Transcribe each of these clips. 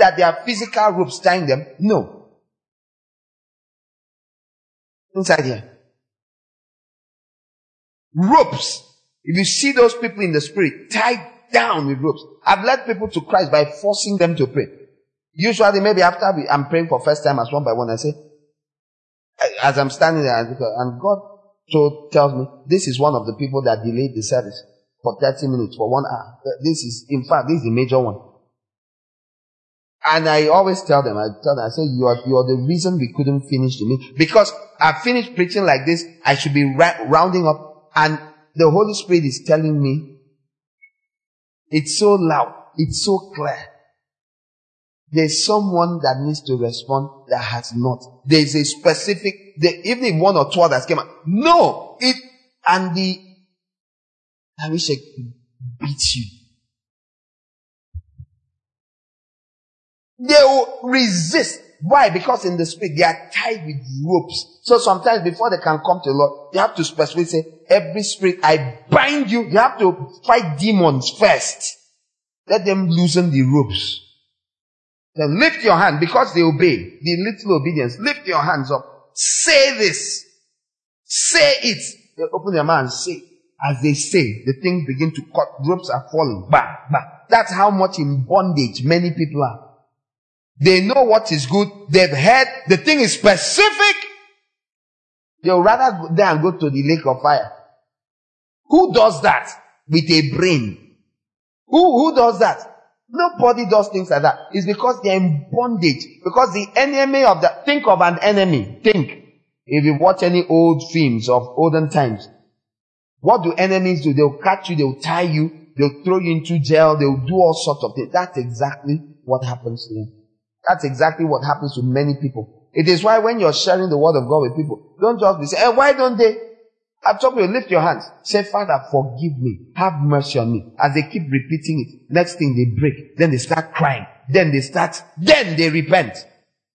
that there are physical ropes tying them? No. Inside here. Ropes. If you see those people in the spirit, tied down with ropes. I've led people to Christ by forcing them to pray. Usually, maybe after I'm praying for first time as one by one, I say, as I'm standing there, and God tells me, this is one of the people that delayed the service for 30 minutes, for 1 hour. This is the major one. And I always tell them, I say, you are the reason we couldn't finish the meeting. Because I finished preaching like this, I should be rounding up, and the Holy Spirit is telling me, it's so loud, it's so clear. There's someone that needs to respond that has not. There's a specific, even if 1 or 2 others came out. No! I wish I could beat you. They will resist. Why? Because in the spirit, they are tied with ropes. So sometimes before they can come to the Lord, they have to specifically say, every spirit, I bind you. You have to fight demons first. Let them loosen the ropes. Then lift your hand, because they obey. The little obedience. Lift your hands up. Say this. Say it. They open their mouth and say. As they say, the things begin to cut. Ropes are falling. Bang, bang. That's how much in bondage many people are. They know what is good. They've heard. The thing is specific. They'll rather go there and go to the lake of fire. Who does that? With a brain. Who does that? Nobody does things like that. It's because they're in bondage. Because the enemy of that, think of an enemy. Think. If you watch any old films of olden times, what do enemies do? They'll catch you, they'll tie you, they'll throw you into jail, they'll do all sorts of things. That's exactly what happens to them. That's exactly what happens to many people. It is why when you're sharing the word of God with people, don't just be saying, why don't they? I've told you, lift your hands. Say, Father, forgive me. Have mercy on me. As they keep repeating it, next thing they break. Then they start crying. Then they repent.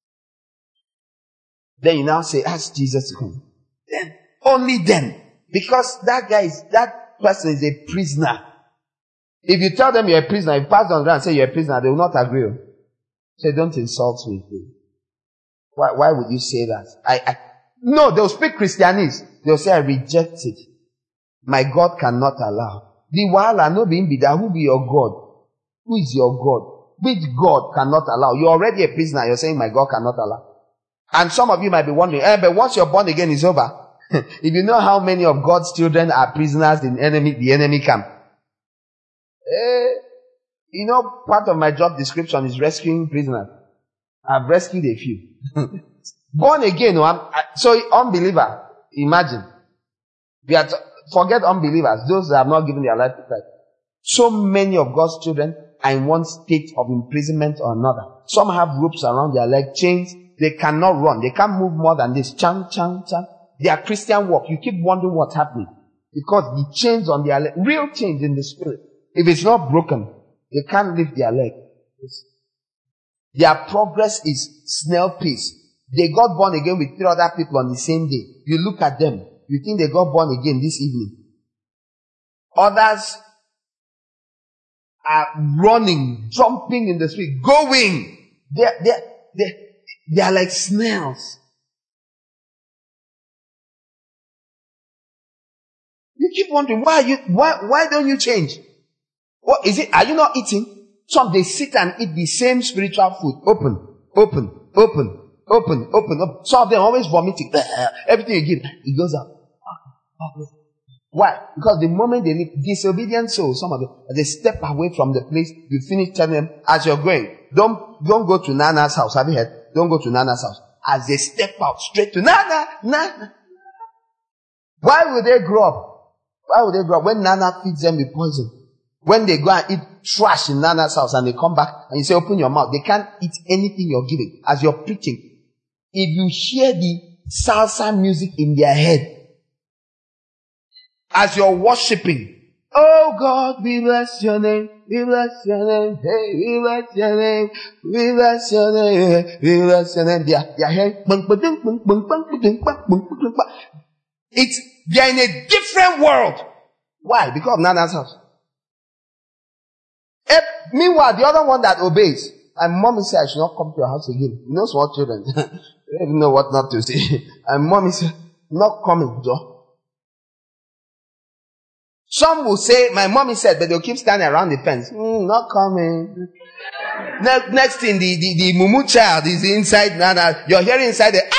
Then you now say, ask Jesus to come. Then, only then. Because that person is a prisoner. If you tell them you're a prisoner, if you pass on the ground and say you're a prisoner, they will not agree. Say, don't insult me. Why would you say that? No, they'll speak Christianese. They'll say, I reject it. My God cannot allow. The wahala no being be that. Who be your God? Who is your God? Which God cannot allow? You're already a prisoner. You're saying my God cannot allow. And some of you might be wondering, but once you're born again, it's over. If you know how many of God's children are prisoners in the enemy camp. Part of my job description is rescuing prisoners. I've rescued a few. Born again, so unbeliever, imagine. Forget unbelievers, those that have not given their life to Christ. So many of God's children are in one state of imprisonment or another. Some have ropes around their leg, chains. They cannot run. They can't move more than this. Chang, chang, chang. Their Christian walk, you keep wondering what's happening. Because the chains on their leg, real chains in the spirit, if it's not broken, they can't lift their leg. Their progress is snail pace. They got born again with 3 other people on the same day. You look at them, you think they got born again this evening. Others are running, jumping in the street, going. They are like snails. You keep wondering, why don't you change? What is it? Are you not eating? Some they sit and eat the same spiritual food. Open. Some of them always vomiting. Everything you give, it goes out. Why? Because the moment they leave, disobedient souls, some of them, as they step away from the place, you finish telling them, as you're going, don't go to Nana's house. Have you heard? Don't go to Nana's house. As they step out straight to Nana. Why would they grow up? When Nana feeds them with poison? When they go and eat trash in Nana's house and they come back and you say, open your mouth. They can't eat anything you're giving. As you're preaching, if you hear the salsa music in their head, as you're worshiping, oh God, we bless your name, we bless your name, hey, we bless your name, we bless your name, we bless your name. Their head, they're in a different world. Why? Because of Nana's house. Meanwhile, the other one that obeys, My mommy said I should not come to your house again. You know small children. They don't even know what not to say. And mommy said, not coming, Joe. Some will say, my mommy said, but they'll keep standing around the fence. Not coming. Next thing, the mumu child is inside. Now, you're hearing inside the,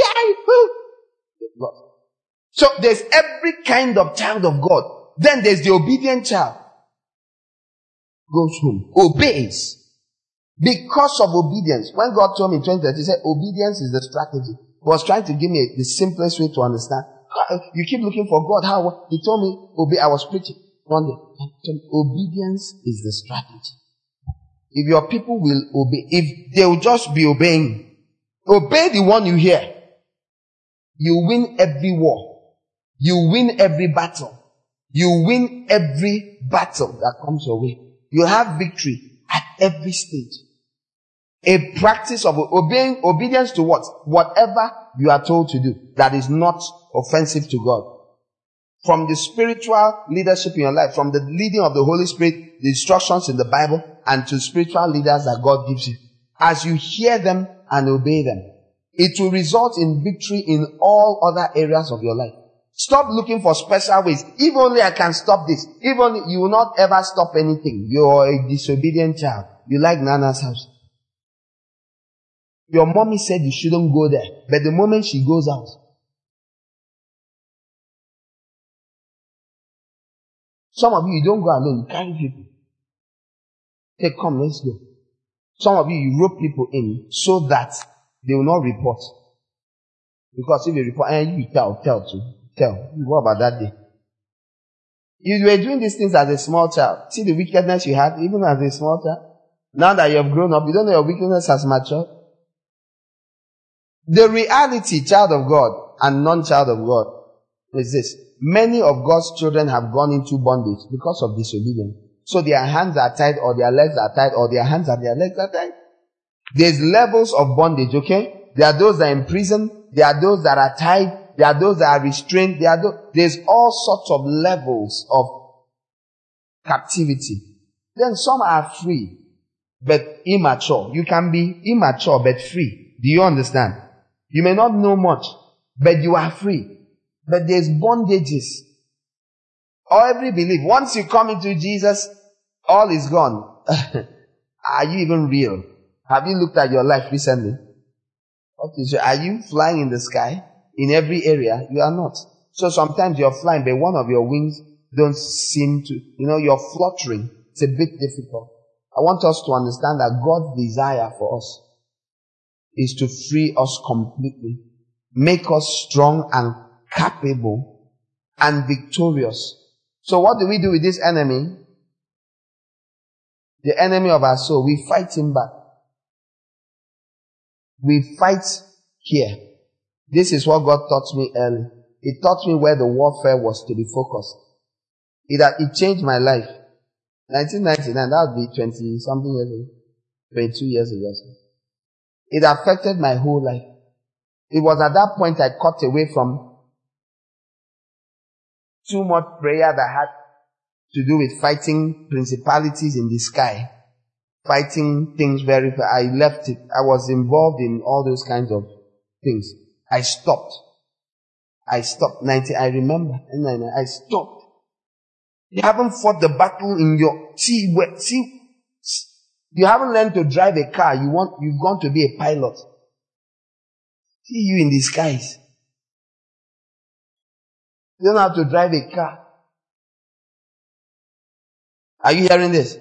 so there's every kind of child of God. Then there's the obedient child. Goes home. Obeys. Because of obedience. When God told me in 2030, he said, obedience is the strategy. He was trying to give me the simplest way to understand. You keep looking for God. How? He told me, obey. I was preaching one day. Obedience is the strategy. If your people will obey, if they will just be obeying, obey the one you hear, you win every war. You win every battle. You win every battle that comes your way. You have victory at every stage. A practice of obedience to what? Whatever you are told to do that is not offensive to God. From the spiritual leadership in your life, from the leading of the Holy Spirit, the instructions in the Bible, and to spiritual leaders that God gives you. As you hear them and obey them, it will result in victory in all other areas of your life. Stop looking for special ways. If only I can stop this. If only you will not ever stop anything. You're a disobedient child. You like Nana's house. Your mommy said you shouldn't go there. But the moment she goes out, some of you don't go alone. You carry people. Hey, come, let's go. Some of you rope people in so that they will not report. Because if they report, you tell. What about that day? You were doing these things as a small child. See the wickedness you had, even as a small child. Now that you have grown up, you don't know your wickedness has matured. The reality, child of God and non-child of God, is this. Many of God's children have gone into bondage because of disobedience. So their hands are tied, or their legs are tied, or their hands and their legs are tied. There's levels of bondage, okay? There are those that are in prison. There are those that are tied. There are those that are restrained. There's all sorts of levels of captivity. Then some are free, but immature. You can be immature, but free. Do you understand? You may not know much, but you are free. But there's bondages. Or every belief. Once you come into Jesus, all is gone. Are you even real? Have you looked at your life recently? Are you flying in the sky? In every area, you are not. So sometimes you're flying, but one of your wings don't seem to, you're fluttering. It's a bit difficult. I want us to understand that God's desire for us is to free us completely, make us strong and capable and victorious. So what do we do with this enemy? The enemy of our soul. We fight him back. We fight here. This is what God taught me early. It taught me where the warfare was to be focused. It changed my life. 1999, that would be 20-something years ago. 22 years ago. It affected my whole life. It was at that point I cut away from too much prayer that had to do with fighting principalities in the sky. Fighting things I left it. I was involved in all those kinds of things. I stopped. I remember. I stopped. You haven't fought the battle in your, you haven't learned to drive a car. You've gone to be a pilot. See you in the skies. You don't know how to drive a car. Are you hearing this?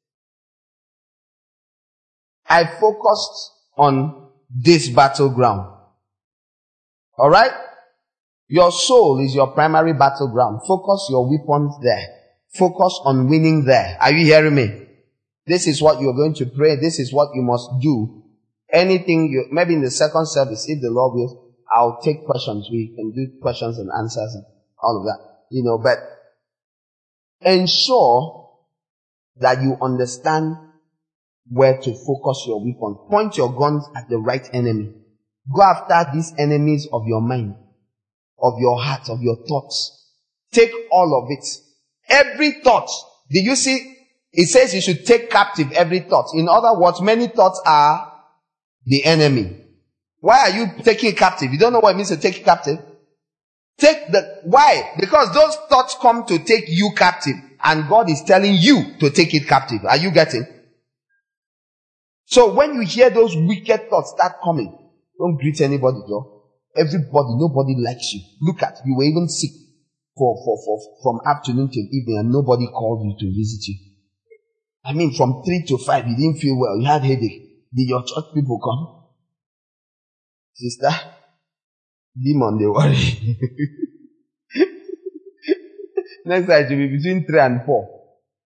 I focused on this battleground. Alright? Your soul is your primary battleground. Focus your weapons there. Focus on winning there. Are you hearing me? This is what you're going to pray. This is what you must do. Maybe in the second service, if the Lord will, I'll take questions. We can do questions and answers and all of that. But ensure that you understand where to focus your weapons. Point your guns at the right enemy. Go after these enemies of your mind, of your heart, of your thoughts. Take all of it. Every thought. Did you see It says you should take captive every thought. In other words, many thoughts are the enemy. Why are you taking it captive? You don't know what it means to take it captive? Why? Because those thoughts come to take you captive, and God is telling you to take it captive. Are you getting? So when you hear those wicked thoughts start coming, don't greet anybody, Joe. Everybody, nobody likes you. Look at, you were even sick from afternoon till evening, and nobody called you to visit you. I mean, from 3 to 5, you didn't feel well, you had headache. Did your church people come? Sister, demon, they worry. Next time it will be between 3 and 4.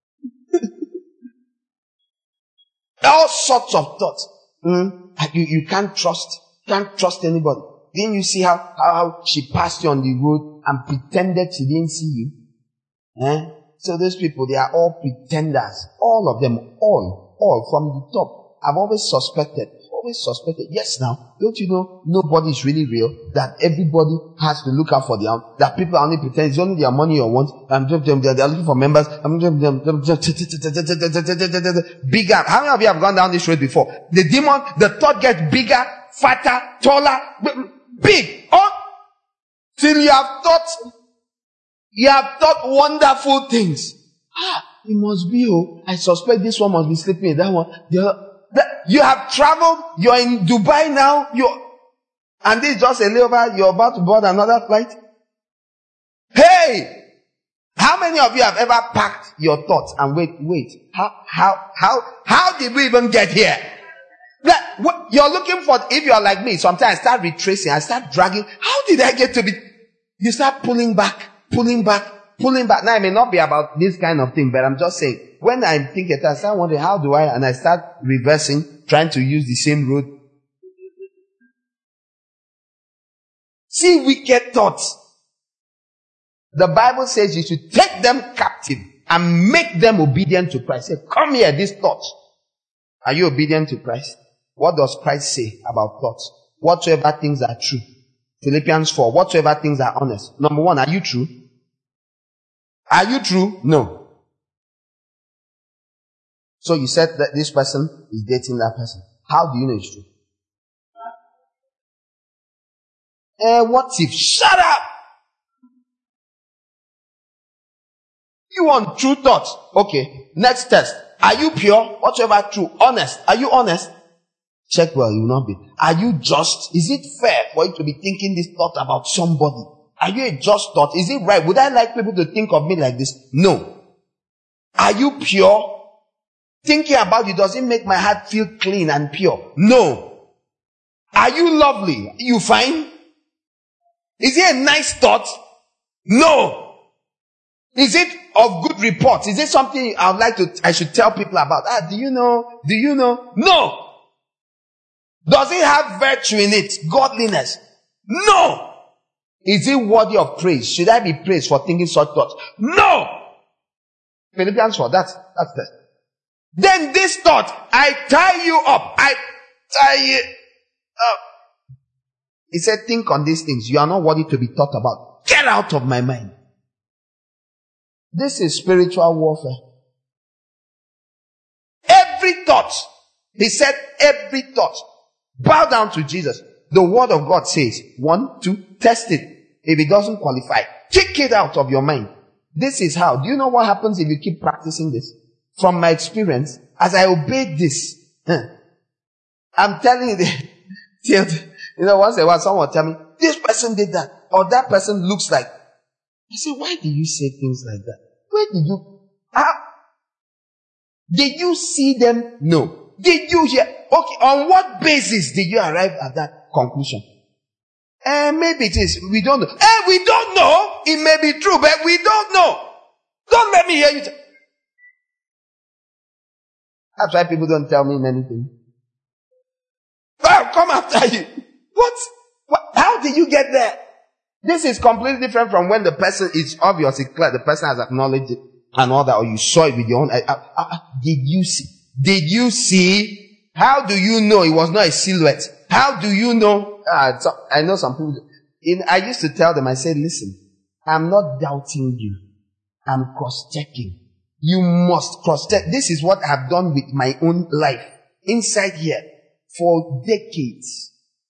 All sorts of thoughts. You can't trust anybody. Didn't you see how she passed you on the road and pretended she didn't see you? So those people, they are all pretenders. All of them, all from the top. I've always suspected. Yes, now, don't you know nobody is really real? That everybody has to look out for their own. That people are only pretending. It's only their money you want. They're looking for members. Bigger. How many of you have gone down this road before? The demon, the thought gets bigger, fatter, taller, big. Till you have thought wonderful things. It must be, I suspect this one must be sleeping in that one. You have traveled, you're in Dubai now, and this is just a layover, you're about to board another flight. Hey! How many of you have ever packed your thoughts and wait, how did we even get here? You're looking for, if you're like me, sometimes I start retracing, I start dragging, how did I get to be, you start pulling back. Now, it may not be about this kind of thing, but I'm just saying, when I think it, I start wondering, how do I, and I start reversing, trying to use the same road. See wicked thoughts. The Bible says you should take them captive and make them obedient to Christ. Say, come here, these thoughts. Are you obedient to Christ? What does Christ say about thoughts? Whatsoever things are true. Philippians 4, whatsoever things are honest. Number 1, are you true? Are you true? No. So you said that this person is dating that person. How do you know it's true? What if? Shut up! You want true thoughts? Okay. Next test. Are you pure? Whatsoever true. Honest. Are you honest? Check well, you will not be. Are you just? Is it fair for you to be thinking this thought about somebody? Are you a just thought? Is it right? Would I like people to think of me like this? No. Are you pure? Thinking about you, does it make my heart feel clean and pure? No. Are you lovely? You fine? Is it a nice thought? No. Is it of good report? Is it something I should tell people about? Do you know? No. Does it have virtue in it? Godliness? No. Is it worthy of praise? Should I be praised for thinking such thoughts? No. Philippians 4, that's that. Then this thought, I tie you up. He said, think on these things. You are not worthy to be thought about. Get out of my mind. This is spiritual warfare. Every thought, he said, every thought, bow down to Jesus. The word of God says, 1, 2, test it. If it doesn't qualify, kick it out of your mind. This is how. Do you know what happens if you keep practicing this? From my experience, as I obeyed this, I'm telling you, once in a while someone will tell me, this person did that, or that person looks like. I say, why do you say things like that? Where did you, did you see them? No. Did you hear? Okay, on what basis did you arrive at that conclusion? Maybe it is. We don't know. We don't know. It may be true, but we don't know. Don't let me hear you. That's why people don't tell me anything. I'll come after you. What? How did you get there? This is completely different from when the person is obviously clear. The person has acknowledged it and all that, or you saw it with your own eyes. Did you see? Did you see? How do you know it was not a silhouette? How do you know? I know some people. I used to tell them, I said, listen, I'm not doubting you. I'm cross-checking. You must cross-check. This is what I've done with my own life. Inside here. For decades.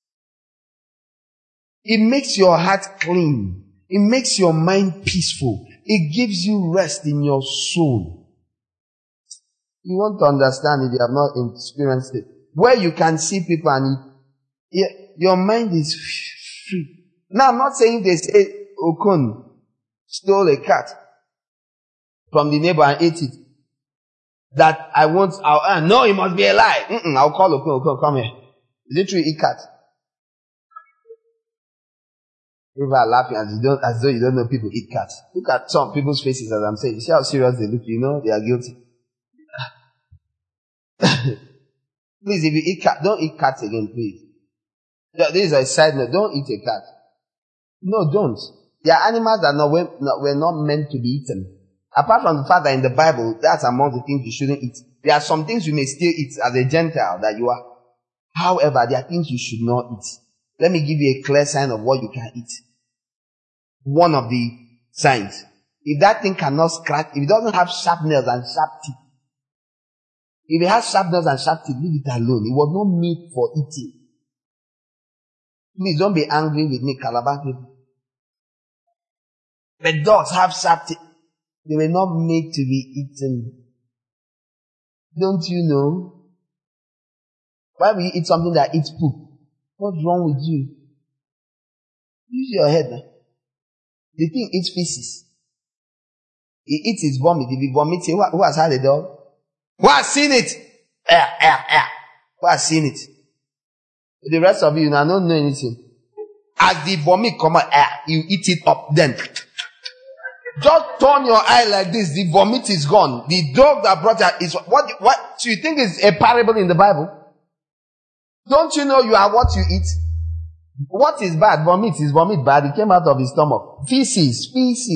It makes your heart clean. It makes your mind peaceful. It gives you rest in your soul. You want to understand if you have not experienced it. Where you can see people and your mind is free. Now, I'm not saying they say Okon stole a cat from the neighbor and ate it. That no, it must be a lie. I'll call Okon, come here. Is it true you eat cat? People are laughing as though you don't know people eat cats. Look at some people's faces as I'm saying. You see how serious they look, you know they are guilty. Please, if you eat cat, don't eat cats again, please. This is a side note. Don't eat a cat. No, don't. They are animals that were not meant to be eaten. Apart from the fact that in the Bible, that's among the things you shouldn't eat. There are some things you may still eat as a Gentile that you are. However, there are things you should not eat. Let me give you a clear sign of what you can eat. One of the signs. If that thing cannot scratch, if it doesn't have sharp nails and sharp teeth, if it has sharp nails and sharp teeth, leave it alone. It was not made for eating. Please don't be angry with me, Calabar people. The dogs have sharp teeth. They were not made to be eaten. Don't you know? Why will you eat something that eats poop? What's wrong with you? Use your head now. The thing eats feces. It eats its vomit. If it vomits, who has had a dog? Who has seen it? Who has seen it? The rest of you now don't know anything. As the vomit come out, you eat it up then. Just turn your eye like this. The vomit is gone. The dog that brought it is what do you think is a parable in the Bible? Don't you know you are what you eat? What is bad? Vomit. Is vomit bad? It came out of his stomach. Feces.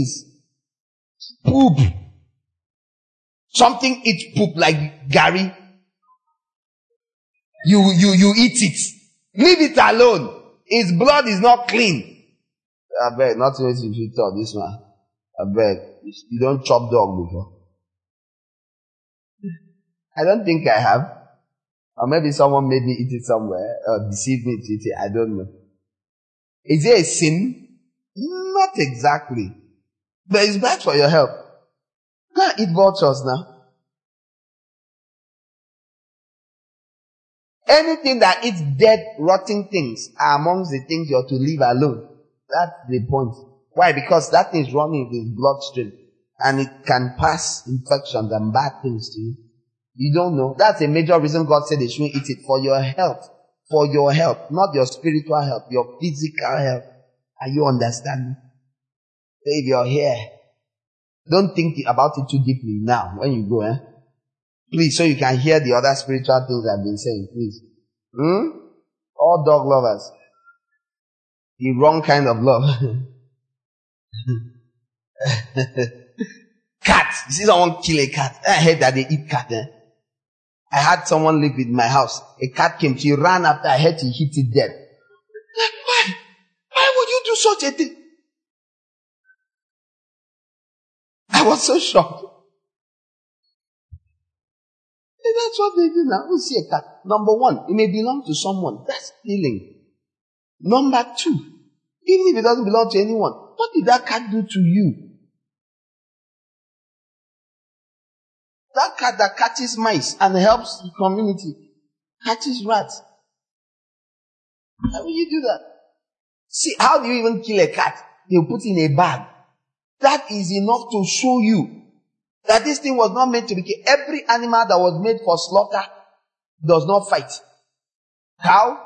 Poop. Something eats poop like Gary. You eat it. Leave it alone. His blood is not clean. I beg, not to if you talk this man. I beg. You don't chop dog before. I don't think I have. Or maybe someone made me eat it somewhere or deceived me to eat it. I don't know. Is it a sin? Not exactly. But it's bad for your health. Go and eat vultures now. Anything that eats dead, rotting things are amongst the things you are to leave alone. That's the point. Why? Because that thing is running in the bloodstream. And it can pass infections and bad things to you. You don't know. That's a major reason God said they shouldn't eat it. For your health. For your health. Not your spiritual health. Your physical health. Are you understanding? If you're here, don't think about it too deeply now when you go, Please, so you can hear the other spiritual things I've been saying, please. All dog lovers. The wrong kind of love. Cat. You see someone kill a cat. I heard that they eat cat. I had someone live in my house. A cat came. She ran after. I heard he hit it dead. Like, why? Why would you do such a thing? I was so shocked. And that's what they do now. We see a cat. Number one, it may belong to someone. That's stealing. Number two, even if it doesn't belong to anyone, what did that cat do to you? That cat that catches mice and helps the community, catches rats. How will you do that? See, how do you even kill a cat? They'll put in a bag. That is enough to show you that this thing was not meant to be killed. Every animal that was made for slaughter does not fight. Cow,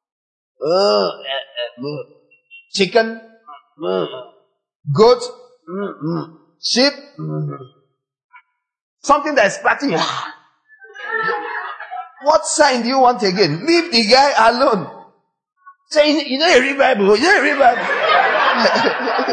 chicken, goat, sheep, something that is scratching you. What sign do you want again? Leave the guy alone. Say, you know you read Bible. You know you read Bible.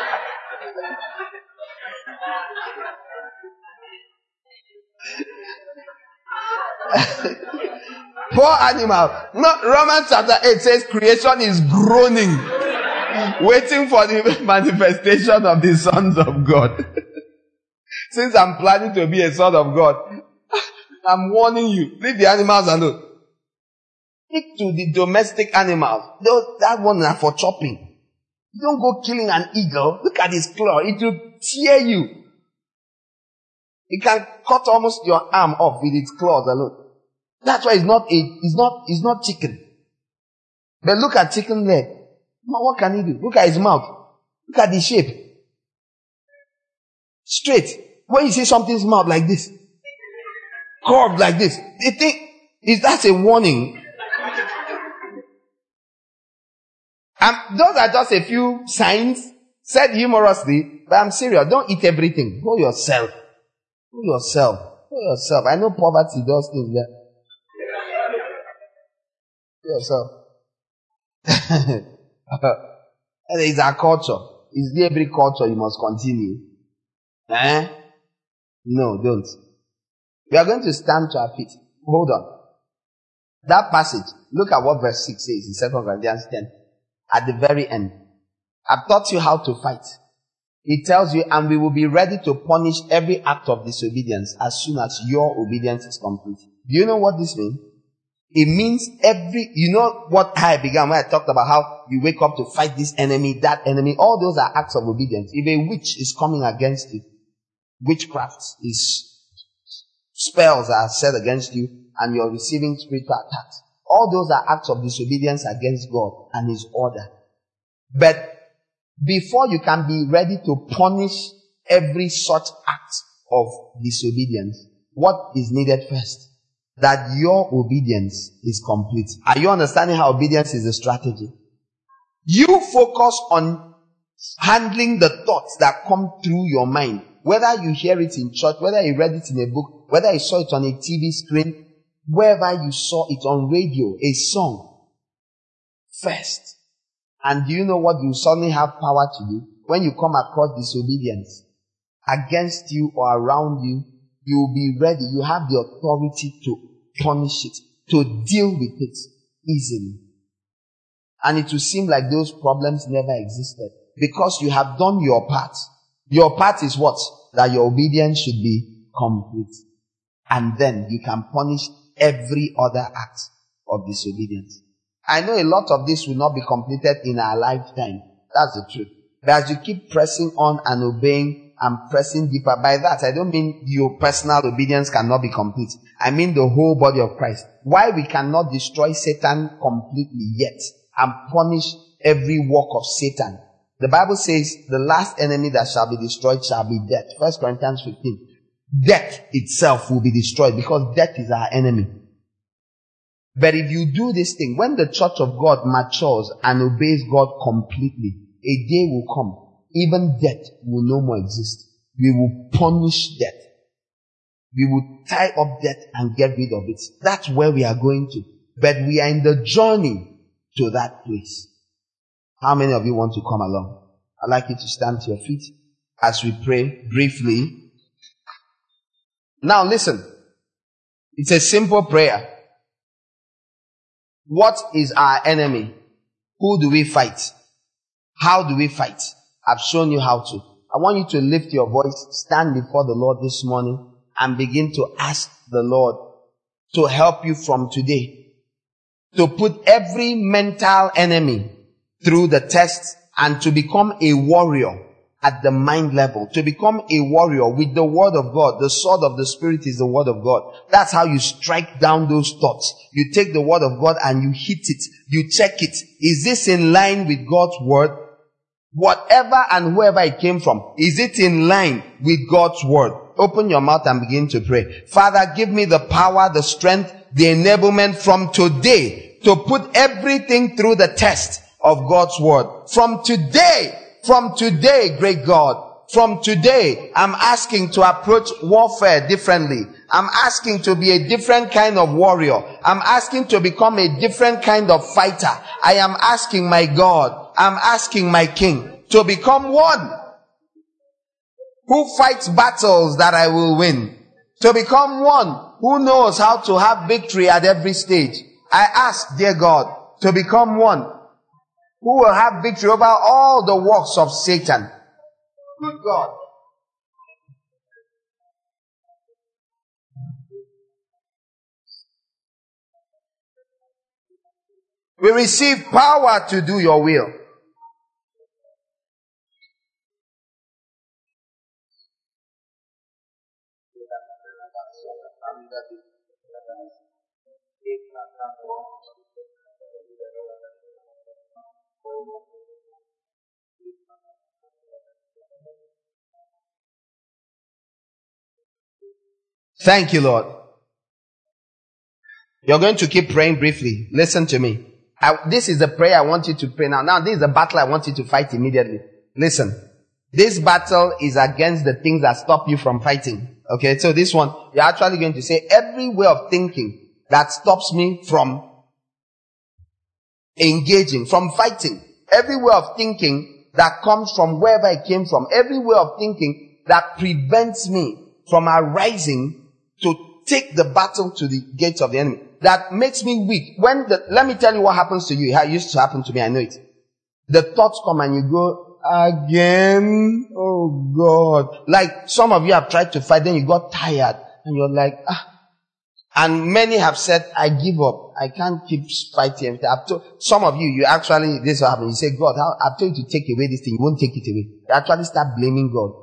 Poor animal. No, Romans chapter 8 says creation is groaning, waiting for the manifestation of the sons of God. Since I'm planning to be a son of God, I'm warning you, leave the animals alone. Stick to the domestic animals. That one are for chopping. Don't go killing an eagle. Look at his claw. It will tear you. It can cut almost your arm off with its claws alone. That's why it's not chicken. But look at chicken leg. What can he do? Look at his mouth. Look at the shape. Straight. When you see something's mouth like this, curved like this, they think, that's a warning? Those are just a few signs said humorously, but I'm serious. Don't eat everything. Go yourself. I know poverty does things there. Go yourself. It's our culture. It's the every culture you must continue. No, don't. We are going to stand to our feet. Hold on. That passage, look at what verse 6 says in 2 Corinthians 10. At the very end. I've taught you how to fight. It tells you, and we will be ready to punish every act of disobedience as soon as your obedience is complete. Do you know what this means? It means you know what I began when I talked about how you wake up to fight this enemy, that enemy. All those are acts of obedience. If a witch is coming against you, witchcraft is spells are said against you and you're receiving spiritual attacks. All those are acts of disobedience against God and His order. But before you can be ready to punish every such act of disobedience, what is needed first? That your obedience is complete. Are you understanding how obedience is a strategy? You focus on handling the thoughts that come through your mind. Whether you hear it in church, whether you read it in a book, whether you saw it on a TV screen, wherever you saw it on radio, a song, first. And do you know what you suddenly have power to do? When you come across disobedience against you or around you, you will be ready. You have the authority to punish it, to deal with it easily. And it will seem like those problems never existed because you have done your part. Your part is what? That your obedience should be complete. And then you can punish every other act of disobedience. I know a lot of this will not be completed in our lifetime. That's the truth. But as you keep pressing on and obeying and pressing deeper, by that I don't mean your personal obedience cannot be complete. I mean the whole body of Christ. Why we cannot destroy Satan completely yet and punish every work of Satan. The Bible says the last enemy that shall be destroyed shall be death. 1 Corinthians 15. Death itself will be destroyed because death is our enemy. But if you do this thing, when the church of God matures and obeys God completely, a day will come. Even death will no more exist. We will punish death. We will tie up death and get rid of it. That's where we are going to. But we are in the journey to that place. How many of you want to come along? I'd like you to stand to your feet as we pray briefly. Now listen. It's a simple prayer. What is our enemy? Who do we fight? How do we fight? I've shown you how to. I want you to lift your voice, stand before the Lord this morning and begin to ask the Lord to help you from today. To put every mental enemy through the test and to become a warrior at the mind level. To become a warrior with the word of God. The sword of the Spirit is the word of God. That's how you strike down those thoughts. You take the word of God and you hit it. You check it. Is this in line with God's word? Whatever and whoever it came from, is it in line with God's word? Open your mouth and begin to pray. Father, give me the power, the strength, the enablement from today to put everything through the test of God's word. From today, great God, from today, I'm asking to approach warfare differently. I'm asking to be a different kind of warrior. I'm asking to become a different kind of fighter. I am asking my God, I'm asking my King to become one who fights battles that I will win. To become one who knows how to have victory at every stage. I ask, dear God, to become one who will have victory over all the works of Satan. Good God. We receive power to do your will. Thank you, Lord. You're going to keep praying briefly. Listen to me. This is the prayer I want you to pray now. Now, this is the battle I want you to fight immediately. Listen. This battle is against the things that stop you from fighting. Okay, so this one, you're actually going to say, every way of thinking that stops me from engaging, from fighting, every way of thinking that comes from wherever I came from, every way of thinking that prevents me from arising to take the battle to the gates of the enemy, that makes me weak. Let me tell you what happens to you. How it used to happen to me, I know it. The thoughts come and you go, again? Oh God. Like some of you have tried to fight, then you got tired and you're like, And many have said, I give up. I can't keep fighting. Some of you actually, this will happen. You say, God, I've told you to take away this thing. You won't take it away. You actually start blaming God.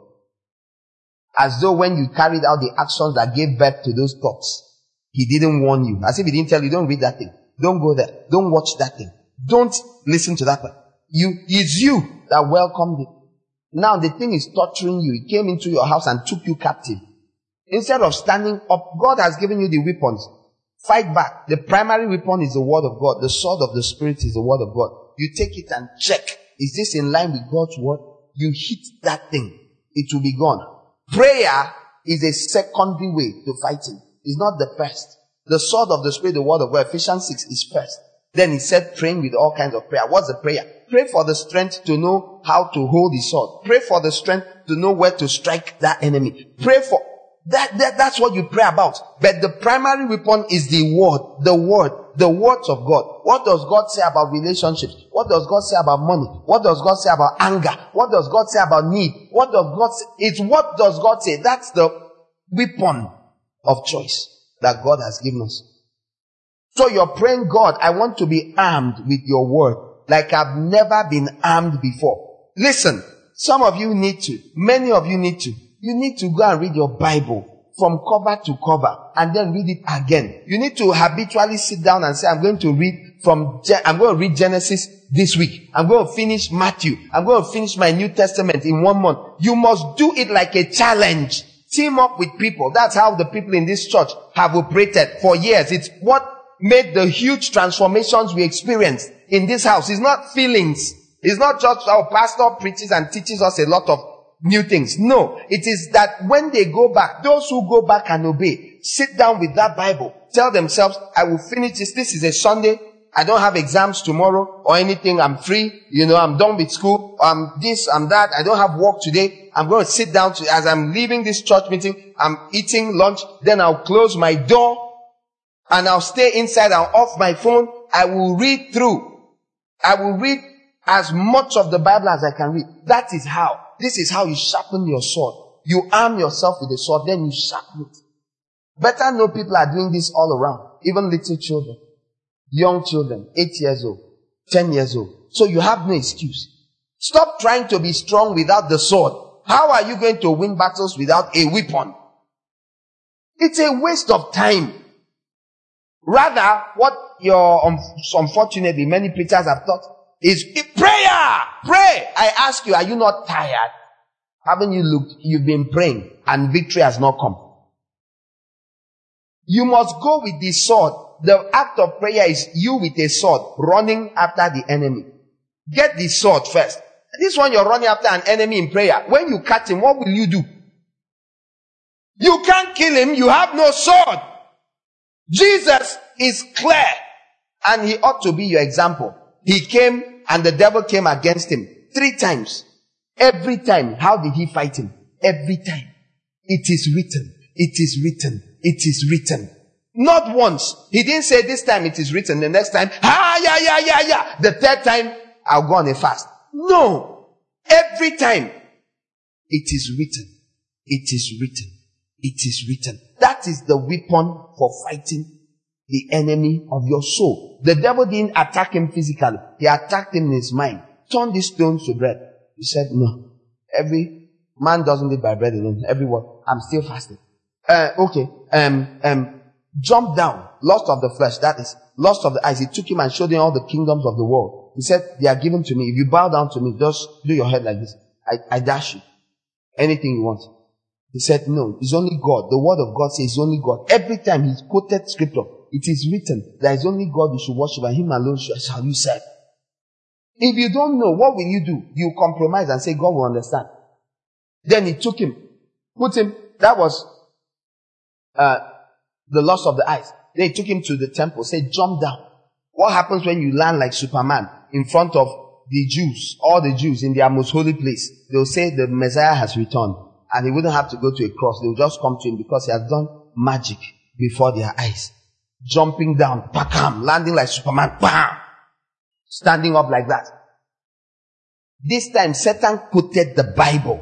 As though when you carried out the actions that gave birth to those thoughts, He didn't warn you. As if He didn't tell you, don't read that thing. Don't go there. Don't watch that thing. Don't listen to that one. It's you that welcomed it. Now the thing is torturing you. It came into your house and took you captive. Instead of standing up, God has given you the weapons. Fight back. The primary weapon is the word of God. The sword of the Spirit is the word of God. You take it and check. Is this in line with God's word? You hit that thing. It will be gone. Prayer is a secondary way to fighting. It's not the first. The sword of the Spirit, the word of God, Ephesians 6 is first. Then he said praying with all kinds of prayer. What's the prayer? Pray for the strength to know how to hold the sword. Pray for the strength to know where to strike that enemy. Pray for that's what you pray about. But the primary weapon is the word, the words of God. What does God say about relationships? What does God say about money? What does God say about anger? What does God say about need? What does God say? It's what does God say? That's the weapon of choice that God has given us. So you're praying, God, I want to be armed with your word like I've never been armed before. Listen, some of you need to, many of you need to. You need to go and read your Bible from cover to cover and then read it again. You need to habitually sit down and say, I'm going to read Genesis this week. I'm going to finish Matthew. I'm going to finish my New Testament in 1 month. You must do it like a challenge. Team up with people. That's how the people in this church have operated for years. It's what made the huge transformations we experienced in this house. It's not feelings. It's not just our pastor preaches and teaches us a lot of new things. No, it is that when they go back, those who go back and obey, sit down with that Bible, tell themselves, I will finish this. This is a Sunday. I don't have exams tomorrow or anything. I'm free. I'm done with school. I'm this, I'm that. I don't have work today. I'm going to sit down as I'm leaving this church meeting. I'm eating lunch. Then I'll close my door and I'll stay inside. I'll off my phone. I will read through. I will read as much of the Bible as I can read. That is how. This is how you sharpen your sword. You arm yourself with a sword, then you sharpen it. Better know people are doing this all around. Even little children. Young children, 8 years old, 10 years old. So you have no excuse. Stop trying to be strong without the sword. How are you going to win battles without a weapon? It's a waste of time. Rather, what unfortunately many preachers have taught is prayer. Pray. I ask you, are you not tired? Haven't you looked? You've been praying and victory has not come. You must go with the sword. The act of prayer is you with a sword running after the enemy. Get the sword first. This one you're running after an enemy in prayer. When you catch him, what will you do? You can't kill him. You have no sword. Jesus is clear and he ought to be your example. He came and the devil came against him 3 times. Every time, how did he fight him? Every time. It is written. It is written. It is written. Not once. He didn't say this time it is written. The next time, yeah. The 3rd time, I'll go on a fast. No. Every time, it is written. It is written. It is written. That is the weapon for fighting the enemy of your soul. The devil didn't attack him physically. He attacked him in his mind. Turn these stones to bread. He said, no. Every man doesn't live by bread alone. Everyone. I'm still fasting. Jump down. Lust of the flesh. That is lust of the eyes. He took him and showed him all the kingdoms of the world. He said, they are given to me. If you bow down to me, just do your head like this. I dash you. Anything you want. He said, no, it's only God. The word of God says it's only God. Every time he quoted scripture, it is written, there is only God you should worship, and him alone shall you serve. If you don't know, what will you do? You compromise and say, God will understand. Then he took him, put him, that was the lust of the eyes. Then he took him to the temple, said, jump down. What happens when you land like Superman in front of the Jews, all the Jews in their most holy place? They'll say the Messiah has returned, and he wouldn't have to go to a cross. They'll just come to him because he has done magic before their eyes. Jumping down, pakam, landing like Superman, bam, standing up like that. This time Satan quoted the Bible.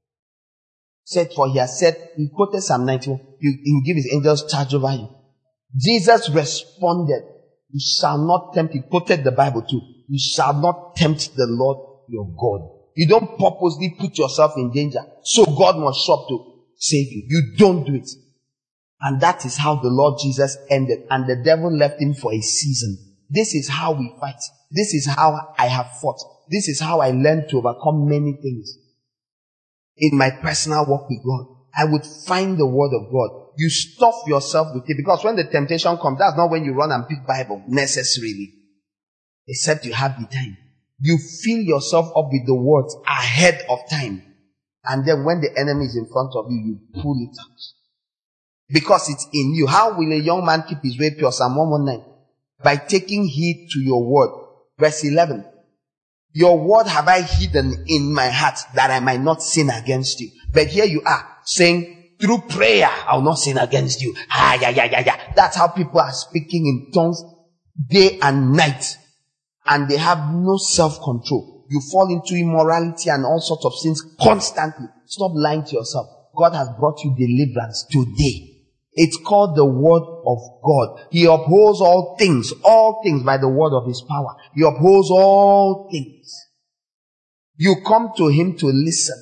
Said, for he has said, he quoted Psalm 91, he will give his angels charge over you. Jesus responded, you shall not tempt, he quoted the Bible too, you shall not tempt the Lord your God. You don't purposely put yourself in danger, so God must show up to save you. You don't do it. And that is how the Lord Jesus ended. And the devil left him for a season. This is how we fight. This is how I have fought. This is how I learned to overcome many things. In my personal walk with God, I would find the word of God. You stuff yourself with it, because when the temptation comes, that's not when you run and pick Bible necessarily. Except you have the time. You fill yourself up with the words ahead of time. And then when the enemy is in front of you, you pull it out. Because it's in you. How will a young man keep his way pure? Psalm 119. By taking heed to your word. Verse 11. Your word have I hidden in my heart, that I might not sin against you. But here you are saying, through prayer, I will not sin against you. That's how people are speaking in tongues day and night. And they have no self-control. You fall into immorality and all sorts of sins constantly. Stop lying to yourself. God has brought you deliverance today. It's called the word of God. He upholds all things by the word of his power. He upholds all things. You come to him to listen,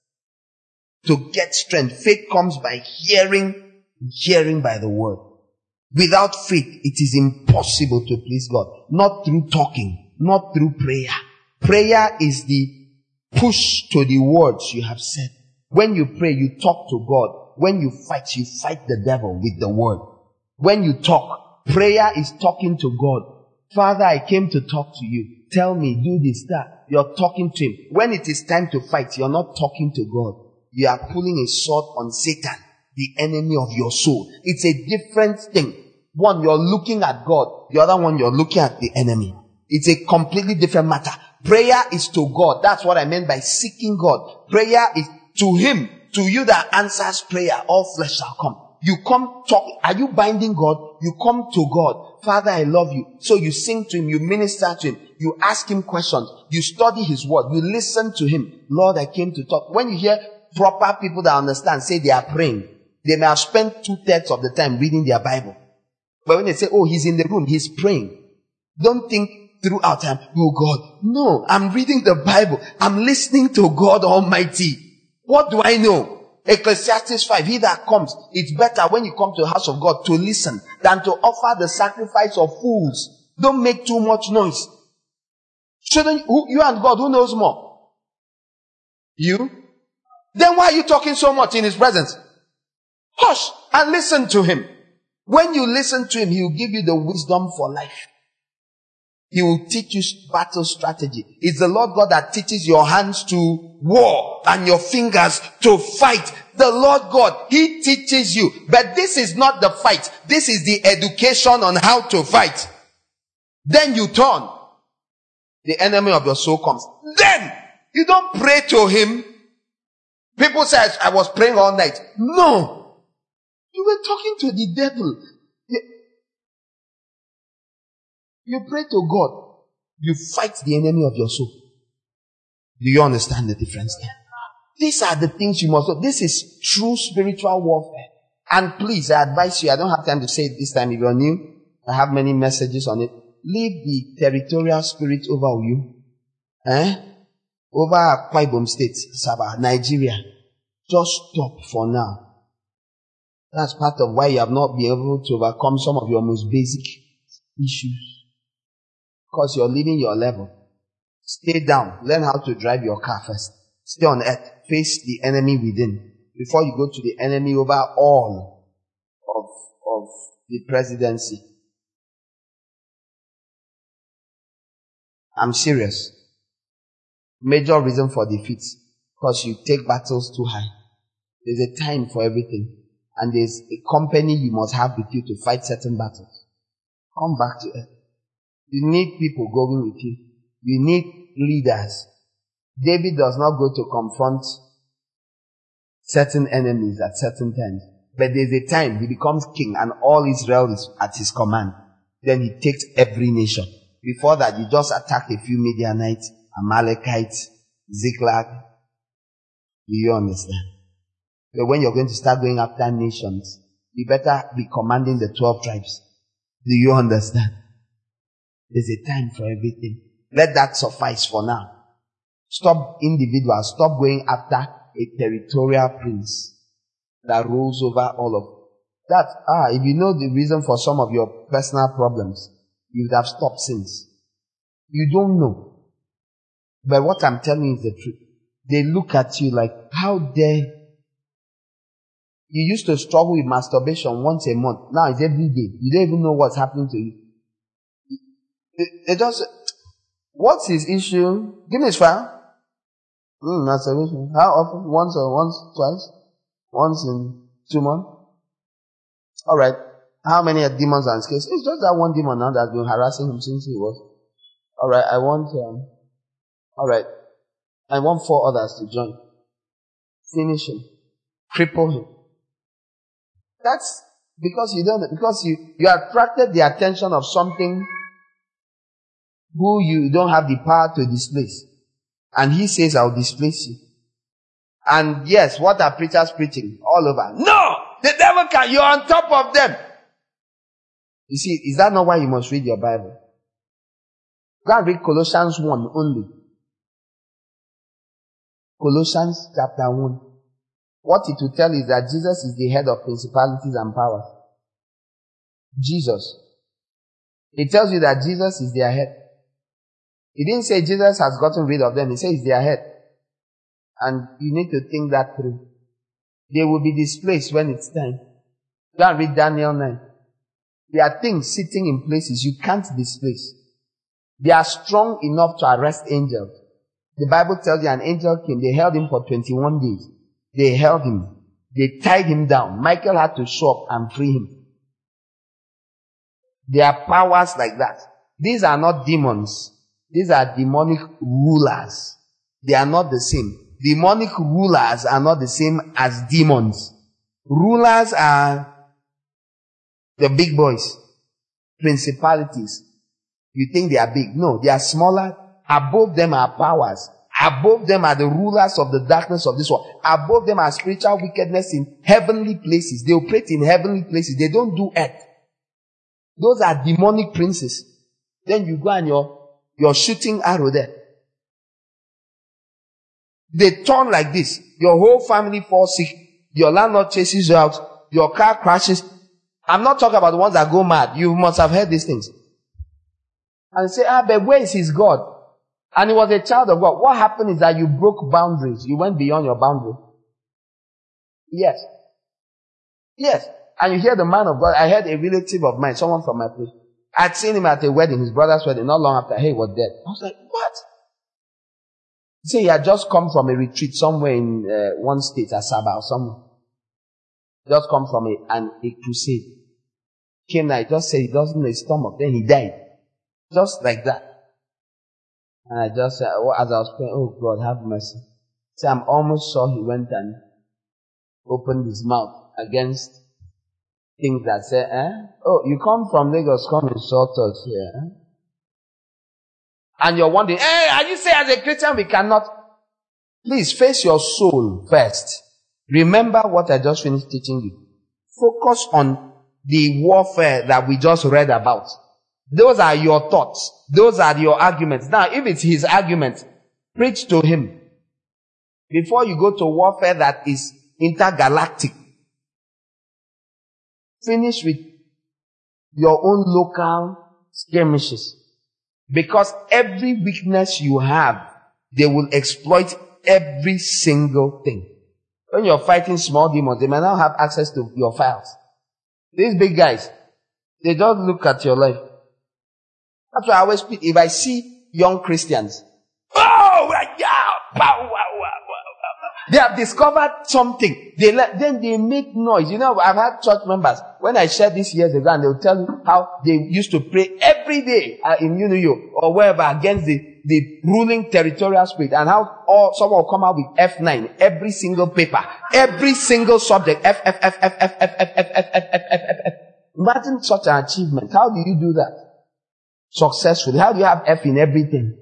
to get strength. Faith comes by hearing by the word. Without faith, it is impossible to please God. Not through talking, not through prayer. Prayer is the push to the words you have said. When you pray, you talk to God. When you fight the devil with the word. When you talk, prayer is talking to God. Father, I came to talk to you. Tell me, do this, that. You're talking to him. When it is time to fight, you're not talking to God. You are pulling a sword on Satan, the enemy of your soul. It's a different thing. One, you're looking at God. The other one, you're looking at the enemy. It's a completely different matter. Prayer is to God. That's what I meant by seeking God. Prayer is to him. To you that answers prayer, all flesh shall come. You come talk. Are you binding God? You come to God. Father, I love you. So you sing to him. You minister to him. You ask him questions. You study his word. You listen to him. Lord, I came to talk. When you hear proper people that understand say they are praying, they may have spent 2/3 of the time reading their Bible. But when they say, oh, he's in the room, he's praying. Don't think throughout time, oh God. No, I'm reading the Bible. I'm listening to God Almighty. What do I know? Ecclesiastes 5, he that comes, it's better when you come to the house of God to listen than to offer the sacrifice of fools. Don't make too much noise. Shouldn't you and God, who knows more? You? Then why are you talking so much in his presence? Hush and listen to him. When you listen to him, he will give you the wisdom for life. He will teach you battle strategy. It's the Lord God that teaches your hands to war and your fingers to fight. The Lord God, he teaches you. But this is not the fight. This is the education on how to fight. Then you turn. The enemy of your soul comes. Then you don't pray to him. People say, I was praying all night. No. You were talking to the devil. You pray to God. You fight the enemy of your soul. Do you understand the difference there? These are the things you must do. This is true spiritual warfare. And please, I advise you, I don't have time to say it this time if you're new. I have many messages on it. Leave the territorial spirit over you. Over Akwa Ibom State, Sabah, Nigeria. Just stop for now. That's part of why you have not been able to overcome some of your most basic issues. Because you're leaving your level. Stay down. Learn how to drive your car first. Stay on earth. Face the enemy within. Before you go to the enemy over all of the presidency. I'm serious. Major reason for defeat. Because you take battles too high. There's a time for everything. And there's a company you must have with you to fight certain battles. Come back to earth. You need people going with you. You need leaders. David does not go to confront certain enemies at certain times. But there's a time he becomes king and all Israel is at his command. Then he takes every nation. Before that, you just attacked a few Midianites, Amalekites, Ziklag. Do you understand? But when you're going to start going after nations, you better be commanding the 12 tribes. Do you understand? There's a time for everything. Let that suffice for now. Stop individuals. Stop going after a territorial prince that rules over all of that. If you know the reason for some of your personal problems, you would have stopped since. You don't know. But what I'm telling you is the truth. They look at you like, how dare you used to struggle with masturbation once a month. Now it's every day. You don't even know what's happening to you. They just, what's his issue? Give me his file. Masturbation. How often? Once, twice? Once in 2 months? Alright. How many demons are in his case? It's just that one demon now that's been harassing him since he was. Alright, I want 4 others to join. Finish him. Cripple him. That's because you attracted the attention of something who you don't have the power to displace. And he says, I'll displace you. And yes, what are preachers preaching? All over. No! The devil can, you're on top of them. You see, is that not why you must read your Bible? Go and read Colossians 1 only. Colossians chapter 1. What it will tell is that Jesus is the head of principalities and powers. Jesus. It tells you that Jesus is their head. He didn't say Jesus has gotten rid of them. He says their head. And you need to think that through. They will be displaced when it's time. Go and read Daniel 9. There are things sitting in places you can't displace. They are strong enough to arrest angels. The Bible tells you an angel came. They held him for 21 days. They held him. They tied him down. Michael had to show up and free him. There are powers like that. These are not demons. These are demonic rulers. They are not the same. Demonic rulers are not the same as demons. Rulers are the big boys. Principalities. You think they are big. No, they are smaller. Above them are powers. Above them are the rulers of the darkness of this world. Above them are spiritual wickedness in heavenly places. They operate in heavenly places. They don't do earth. Those are demonic princes. Then you go and you're shooting arrow there. They turn like this. Your whole family falls sick. Your landlord chases you out. Your car crashes. I'm not talking about the ones that go mad. You must have heard these things. And say, but where is his God? And he was a child of God. What happened is that you broke boundaries. You went beyond your boundary. Yes. Yes. And you hear the man of God. I heard a relative of mine, someone from my place. I'd seen him at a wedding, his brother's wedding, not long after he was dead. I was like, what? He said he had just come from a retreat somewhere in one state, Asaba or somewhere. Just come from a crusade. Came there, he just said he doesn't know his stomach. Then he died. Just like that. And I just said, as I was praying, oh God, have mercy. So I'm almost sure he went and opened his mouth against things that say, oh, you come from Lagos, come insult us here. And you're wondering, are you saying as a Christian we cannot? Please face your soul first. Remember what I just finished teaching you. Focus on the warfare that we just read about. Those are your thoughts. Those are your arguments. Now, if it's his argument, preach to him before you go to warfare that is intergalactic. Finish with your own local skirmishes. Because every weakness you have, they will exploit every single thing. When you're fighting small demons, they may not have access to your files. These big guys, they just look at your life. That's why I always speak. If I see young Christians, they have discovered something. Then they make noise. You know, I've had church members, when I shared this years ago, and they'll tell you how they used to pray every day in New York or wherever against the ruling territorial spirit, and how someone will come out with F9, every single paper, every single subject, F. Imagine such an achievement. How do you do that successfully? How do you have F in everything?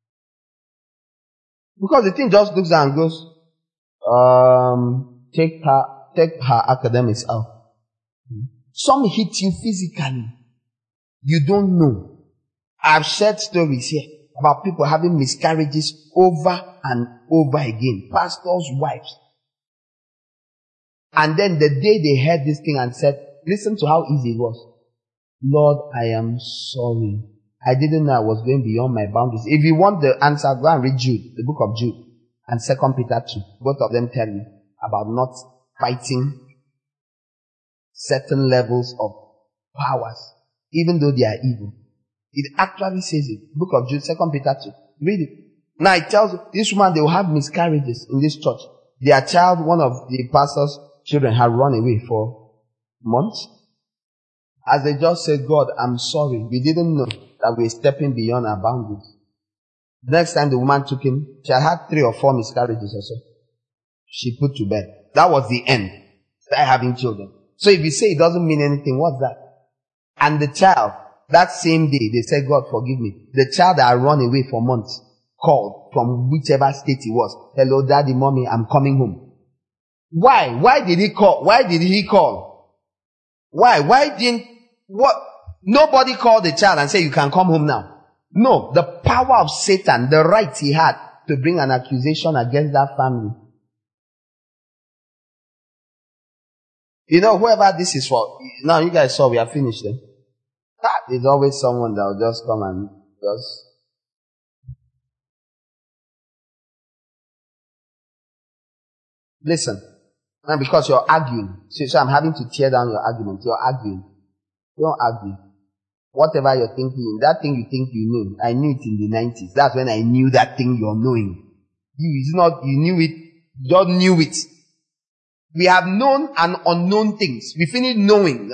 Because the thing just looks and goes, take her academics out. Some hit you physically. You don't know. I've shared stories here about people having miscarriages over and over again. Pastors' wives. And then the day they heard this thing and said, listen to how easy it was. Lord, I am sorry. I didn't know I was going beyond my boundaries. If you want the answer, go and read Jude, the book of Jude, and 2 Peter 2. Both of them tell you about not fighting certain levels of powers, even though they are evil. It actually says it. Book of Jude, 2 Peter 2. Read it. Now it tells you, this woman, they will have miscarriages in this church. Their child, one of the pastor's children, had run away for months. As they just said, God, I'm sorry. We didn't know that we were stepping beyond our boundaries. Next time the woman took him, she had 3 or 4 miscarriages or so. She put to bed. That was the end. Started having children. So if you say it doesn't mean anything, what's that? And the child, that same day, they said, God, forgive me. The child that had run away for months called from whichever state he was. Hello, daddy, mommy, I'm coming home. Why? Why did he call? Why did he call? Why? Why didn't, what? Nobody called the child and said, you can come home now. No, the power of Satan, the right he had to bring an accusation against that family. You know, whoever this is for, now you guys saw we are finished then. There's always someone that will just come and just... Listen, now because you're arguing, so I'm having to tear down your argument. You're arguing. Don't argue. Whatever you're thinking, that thing you think you knew, I knew it in the 90s. That's when I knew that thing you're knowing. You knew it, you just knew it. We have known and unknown things. We finish knowing.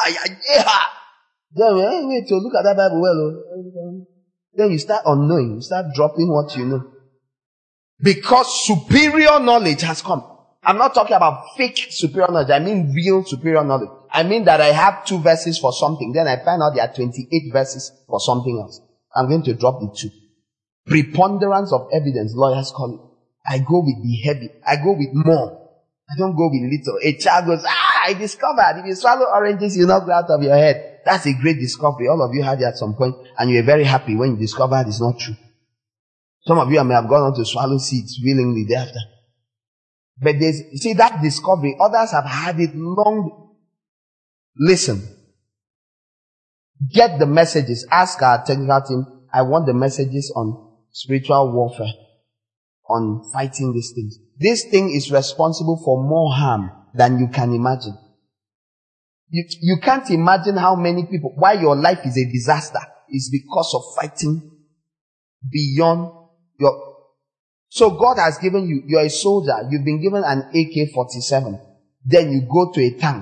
Then wait to look at that Bible well. Then you start unknowing. You start dropping what you know. Because superior knowledge has come. I'm not talking about fake superior knowledge. I mean real superior knowledge. I mean that I have 2 verses for something. Then I find out there are 28 verses for something else. I'm going to drop the 2. Preponderance of evidence, lawyers call it. I go with the heavy. I go with more. I don't go with little. A child goes, I discovered. If you swallow oranges, you knock it out of your head. That's a great discovery. All of you had it at some point, and you were very happy when you discovered it's not true. Some of you may have gone on to swallow seeds willingly thereafter. But you see that discovery, others have had it long. Listen. Get the messages. Ask our technical team, I want the messages on spiritual warfare, on fighting these things. This thing is responsible for more harm than you can imagine. You can't imagine how many people, why your life is a disaster, is because of fighting beyond your... So God has given you, you're a soldier, you've been given an AK-47. Then you go to a tank.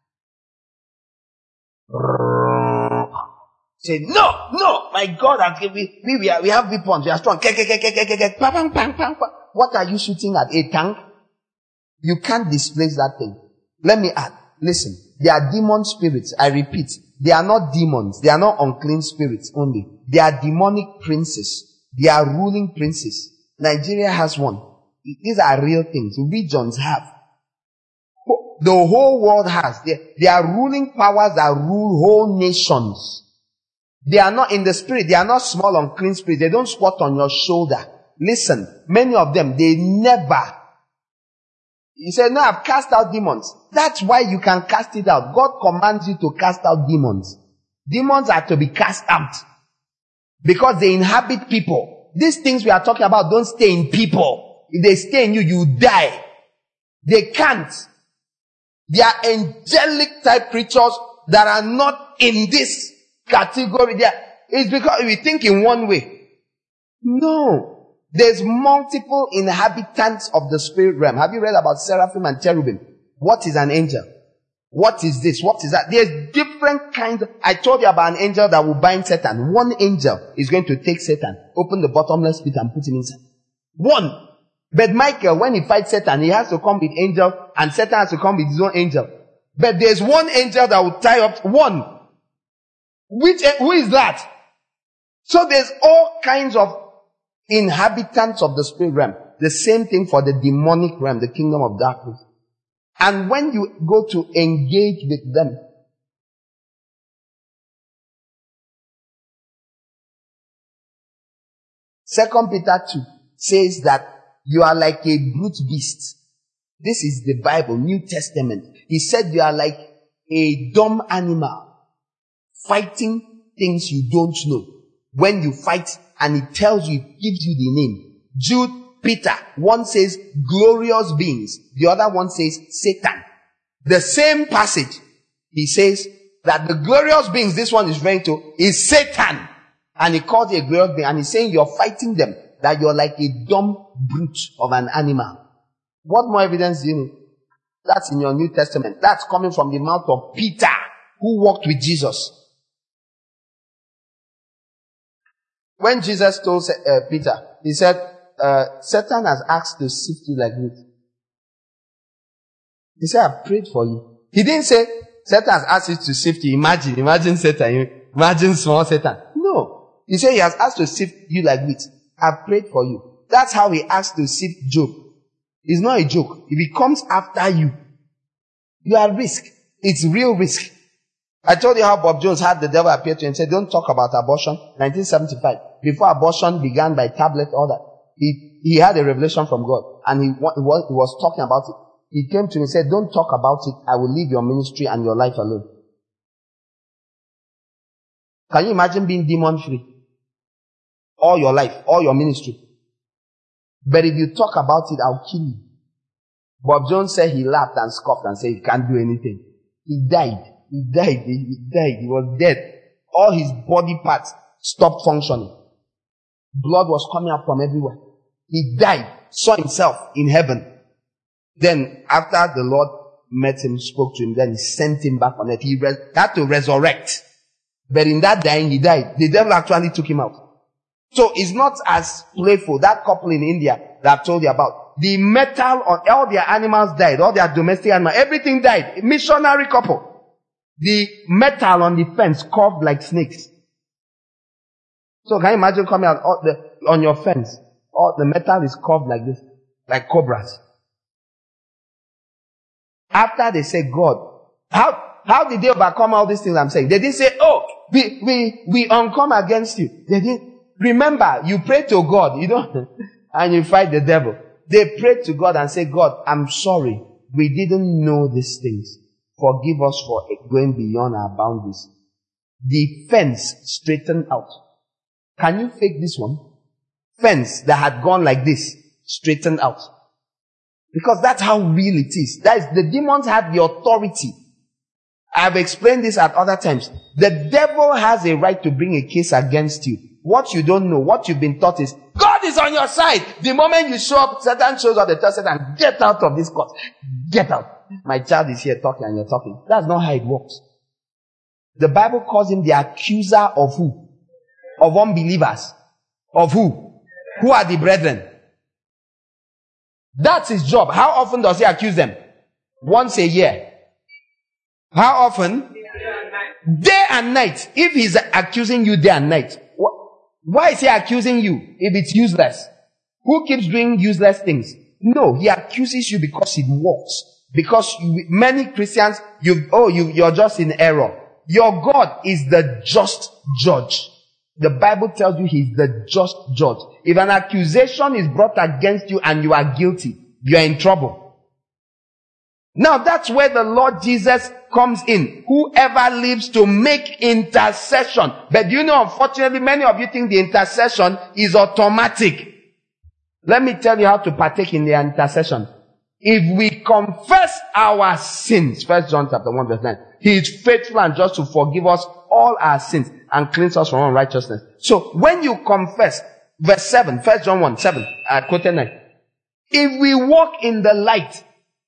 Say, no, my God has given me, we have weapons, we are strong. What are you shooting at? A tank? You can't displace that thing. Let me add, listen, they are demon spirits. I repeat, they are not demons. They are not unclean spirits only. They are demonic princes. They are ruling princes. Nigeria has one. These are real things. Regions have. the whole world has. They are ruling powers that rule whole nations. They are not in the spirit. They are not small unclean spirits. They don't squat on your shoulder. Listen, many of them, they never. He said, no, I've cast out demons. That's why you can cast it out. God commands you to cast out demons. Demons are to be cast out because they inhabit people. These things we are talking about don't stay in people. If they stay in you, you die. They can't. They are angelic type creatures that are not in this category. It's because we think in one way. No. There's multiple inhabitants of the spirit realm. Have you read about seraphim and cherubim? What is an angel? What is this? What is that? There's different kinds. I told you about an angel that will bind Satan. One angel is going to take Satan, open the bottomless pit and put him inside. One. But Michael, when he fights Satan, he has to come with angel, and Satan has to come with his own angel. But there's one angel that will tie up one. Who is that? So there's all kinds of inhabitants of the spirit realm. The same thing for the demonic realm, the kingdom of darkness. And when you go to engage with them, Second Peter 2 says that you are like a brute beast. This is the Bible, New Testament. He said you are like a dumb animal fighting things you don't know. When you fight and it tells you, it gives you the name. Jude, Peter, one says glorious beings. The other one says Satan. The same passage, he says that the glorious beings this one is referring to is Satan. And he calls it a glorious being. And he's saying you're fighting them, that you're like a dumb brute of an animal. What more evidence do you need? That's in your New Testament. That's coming from the mouth of Peter, who walked with Jesus. When Jesus told Peter, he said, Satan has asked to sift you like meat. He said, I prayed for you. He didn't say, Satan has asked you to sift you. Imagine Satan. Imagine small Satan. No. He said he has asked to sift you like meat. I prayed for you. That's how he asked to sift Job. It's not a joke. If he comes after you, you are at risk. It's real risk. I told you how Bob Jones had the devil appear to him and said, don't talk about abortion. 1975. Before abortion began by tablet, all that. He had a revelation from God. And he was talking about it. He came to me and said, don't talk about it. I will leave your ministry and your life alone. Can you imagine being demon free? All your life, all your ministry. But if you talk about it, I'll kill you. Bob Jones said he laughed and scoffed and said he can't do anything. He died. He died. He was dead. All his body parts stopped functioning. Blood was coming out from everywhere. He died, saw himself in heaven. Then after the Lord met him, spoke to him, then he sent him back on earth. He had to resurrect. But in that dying, he died. The devil actually took him out. So it's not as playful. That couple in India that I've told you about. The metal on all their animals died. All their domestic animals, everything died. A missionary couple. The metal on the fence curved like snakes. So can you imagine coming out on your fence? All the metal is curved like this, like cobras. After they said, God, how did they overcome all these things I'm saying? They didn't say, oh, we come against you. They didn't. Remember, you pray to God, and you fight the devil. They prayed to God and said, God, I'm sorry. We didn't know these things. Forgive us for going beyond our boundaries. The fence straightened out. Can you fake this one? Fence that had gone like this, straightened out. Because that's how real it is. That is, the demons have the authority. I've explained this at other times. The devil has a right to bring a case against you. What you don't know, what you've been taught is, God is on your side. The moment you show up, Satan shows up, the third Satan, get out of this court. Get out. My child is here talking and you're talking. That's not how it works. The Bible calls him the accuser of who? Of unbelievers. Of who? Who are the brethren? That's his job. How often does he accuse them? Once a year. How often? Day and night. If he's accusing you day and night, why is he accusing you if it's useless? Who keeps doing useless things? No, he accuses you because it works. Because many Christians, you're just in error. Your God is the just judge. The Bible tells you he's the just judge. If an accusation is brought against you and you are guilty, you are in trouble. Now that's where the Lord Jesus comes in. Whoever lives to make intercession. But you know, unfortunately, many of you think the intercession is automatic. Let me tell you how to partake in the intercession. If we confess our sins, 1 John chapter 1 verse 9, he is faithful and just to forgive us all our sins and cleanse us from unrighteousness. So when you confess, verse 7, 1 John 1, 7, I quoted 9. If we walk in the light,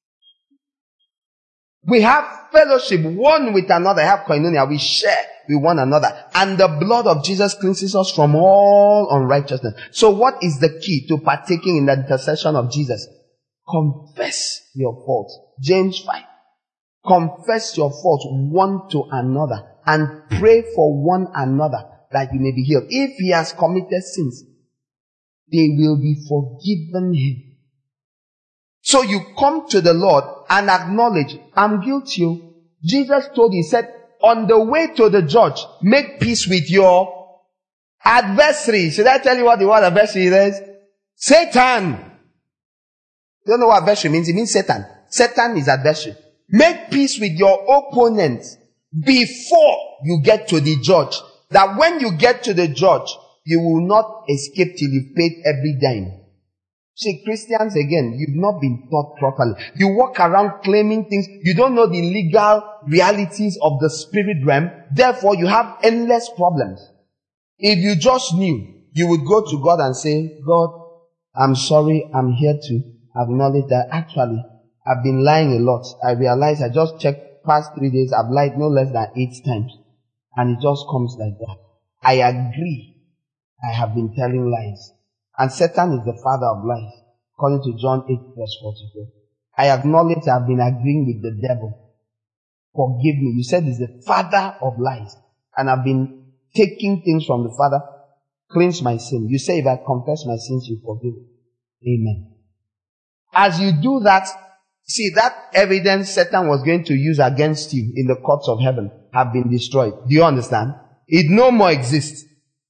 we have fellowship one with another, have koinonia, we share with one another. And the blood of Jesus cleanses us from all unrighteousness. So what is the key to partaking in the intercession of Jesus? Confess your faults. James 5. Confess your faults one to another and pray for one another that you may be healed. If he has committed sins, they will be forgiven him. So you come to the Lord and acknowledge, I'm guilty. Jesus told, he said, on the way to the judge, make peace with your adversary. Should I tell you what the word adversary is? Satan. You don't know what adversary means? It means Satan. Satan is adversary. Make peace with your opponent before you get to the judge. That when you get to the judge, you will not escape till you've paid every dime. See, Christians, again, you've not been taught properly. You walk around claiming things. You don't know the legal realities of the spirit realm. Therefore, you have endless problems. If you just knew, you would go to God and say, God, I'm sorry, I'm here to acknowledge that actually I've been lying a lot. I realize I just checked past 3 days, I've lied no less than 8 times. And it just comes like that. I agree. I have been telling lies. And Satan is the father of lies. According to John 8 verse 44. I acknowledge I've been agreeing with the devil. Forgive me. You said he's the father of lies. And I've been taking things from the father. Cleanse my sin. You say if I confess my sins, you forgive. Amen. As you do that, see, that evidence Satan was going to use against you in the courts of heaven have been destroyed. Do you understand? It no more exists.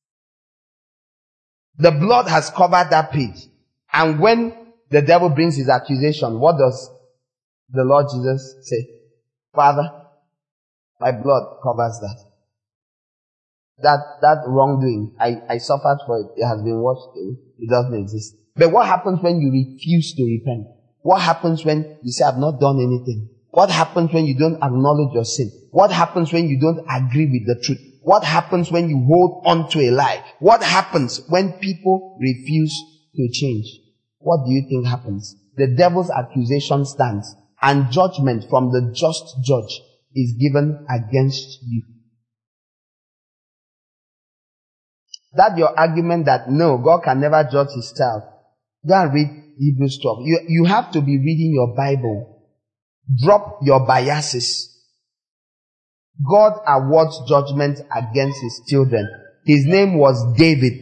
The blood has covered that page. And when the devil brings his accusation, what does the Lord Jesus say? Father, my blood covers that. That wrongdoing, I suffered for it. It has been washed away. It doesn't exist. But what happens when you refuse to repent? What happens when you say, I've not done anything? What happens when you don't acknowledge your sin? What happens when you don't agree with the truth? What happens when you hold on to a lie? What happens when people refuse to change? What do you think happens? The devil's accusation stands, and judgment from the just judge is given against you. That your argument that no, God can never judge his child. Go and read Hebrews 12. You have to be reading your Bible. Drop your biases. God awards judgment against his children. His name was David.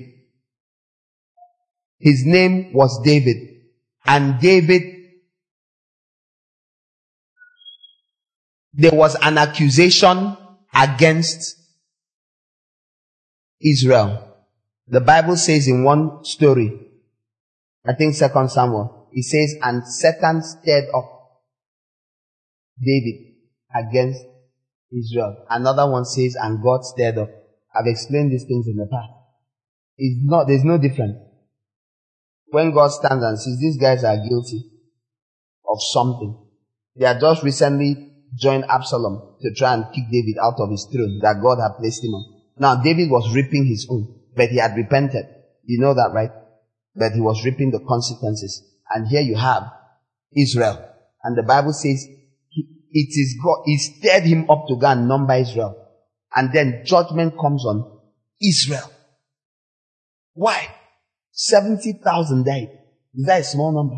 His name was David. And David, there was an accusation against Israel. The Bible says in one story, I think 2 Samuel, it says, and Satan stirred up David against Israel. Another one says, and God stirred up. I've explained these things in the past. There's no difference. When God stands and says, these guys are guilty of something. They had just recently joined Absalom to try and kick David out of his throne that God had placed him on. Now, David was reaping his own, but he had repented. You know that, right? But he was reaping the consequences. And here you have Israel. And the Bible says, it is God. He stirred him up to go and number Israel. And then judgment comes on Israel. Why? 70,000 died. Is that a small number?